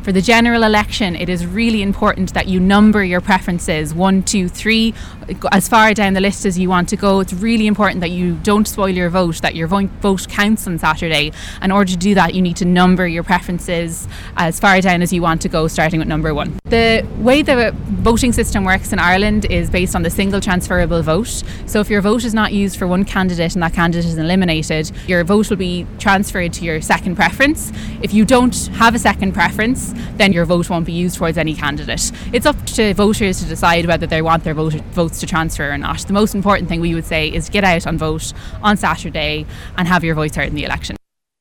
For the general election, it is really important that you number your preferences 1, 2, 3, as far down the list as you want to go. It's really important that you don't spoil your vote, that your vote counts on Saturday. In order to do that, you need to number your preferences as far down as you want to go, starting with number 1. The way the voting system works in Ireland is based on the single transferable vote. So if your vote is not used for one candidate and that candidate is eliminated, your vote will be transferred to your second preference. If you don't have a second preference, then your vote won't be used towards any candidate. It's up to voters to decide whether they want their votes to transfer or not. The most important thing we would say is get out and vote on Saturday and have your voice heard in the election.